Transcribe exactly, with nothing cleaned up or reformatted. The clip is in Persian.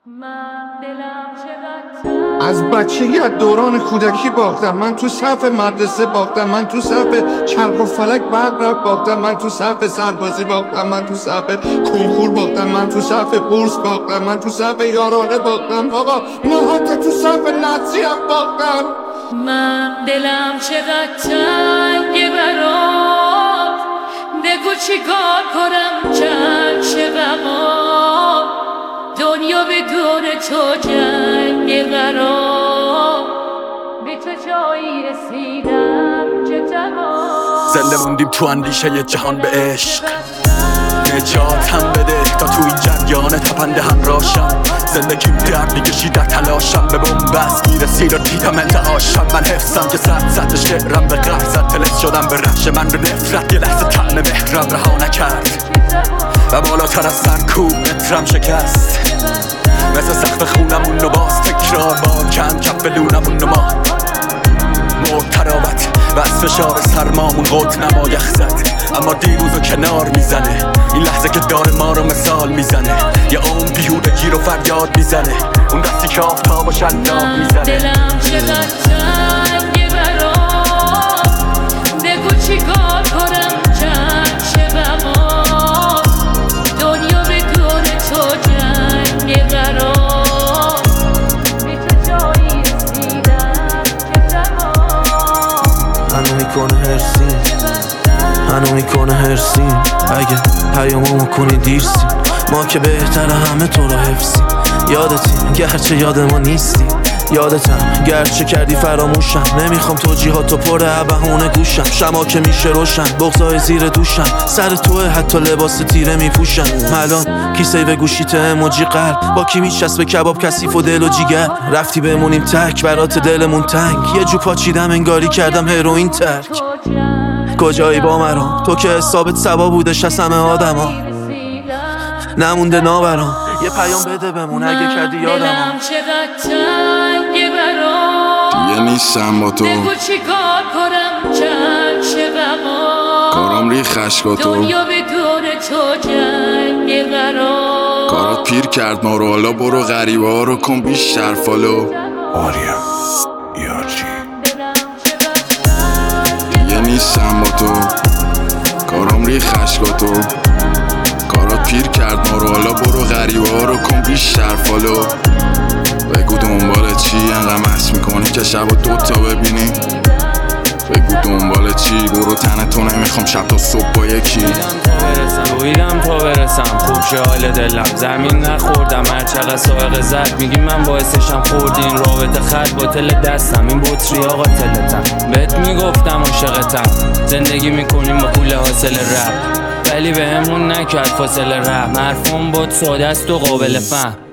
از بچگی از دوران کودکی باختم، من تو صف مدرسه باختم، من تو صف چرخ و فلک برق رفت باختم، من تو صف سربازی باختم، من تو صف کنکور باختم، من تو صف بورس باختم، من تو صف یارانه باختم، آقا من حتی تو صف نقصی هم باختم. من دلم چقدر تنگه برات، بگو چی کار کنم چند شه بقا، دنیا بدون تو جنگ قرار، به تو جایی رسیدم که تمام. زنده موندیم تو اندیشه ی جهان به عشق، نجات هم بده تا تو این جریان تپنده هم راشم. زندگیم درد میکشی در تلاشم، به بومبست میرسید و دیدم انتعاشم. من حفظم که صد صد شعرم به قهر زد، تلس شدم به رخش من به نفرت، یه لحظه طعم مهرم رها نکرد و بالاتر از سرکوب مترم شکست. مثل سقف خونمون رو باز تکرار بار کن کف لونمون رو ما مرد تراوت و از فشار سرمامون قط نما یخ زد، اما دیروزو کنار میزنه این لحظه که داره ما رو مثال میزنه. یه عمر بیهوده گیر و فریاد میزنه، اون دستی که آفتاب و شلاق میزنه. دلم چقدر تنگه برات، بگو چی کار کنم چند شه بقا، دنیا بدون تو جنگ قرار، به تو جایی رسیدم که تمام. منو میکنه هرسیم، منو میکنه هرسیم، اگه پیاممو کنی دیرسیم، ما که بهتره همه تو رو حفظیم. یادتیم گرچه یاد ما نیستی، یادتم گرچه کردی فراموشم. نمیخوام توجیهاتو پر بهونه گوشم، شما که میشه روشن بغضای زیر دوشم، سر توه حتی لباس تیره میپوشم. ملان کیسه به گوشیت اموجی قلب، با کی میچسبه کباب کثیف و دل و جیگر. رفتی بمونیم تک برات دلمون تنگ، یه جو پاچیدم انگاری کردم هروئین ترک. کجایی با مرام تو که حسابت سبا بودش از همه آدما، نمونده نابرام یه پیام بده بمون اگه کردی یادم. دلم چقدر تنگه برات، دیگه نیستم با تو، بگو چی کار کنم چند شه بقا، کارام ری خشکاتو، دنیا بدون تو جنگ قرار، کارات پیر کرد ما رو، حالا برو غریبه ها رو کن بیشتر فالو. آریا یارچی دیگه نیستم با تو، کارام ری خشکاتو، کارات پیر کرد ما رو، حالا برو غریبه ها رو کن بیشتر فالو. بگو دنبال چی انقدر مست میکنی که شب و دوتا ببینی، بگو دنبال چی برو تنه تو نمیخوام شب تا صبح با یکی. رویدم تا برسم خوب شه حال دلم، زمین نخوردم هر چقدر سائق زد، میگی من باعثشم خوردی این رابطه خط باطل دستم، این بطری آقا تلتم. بهت میگفتم عاشقتم، زندگی میکنیم با پول حاصل رپ، ولی به همون نکرد فاصله رحم. حرفم بود ساده است و قابل فهم،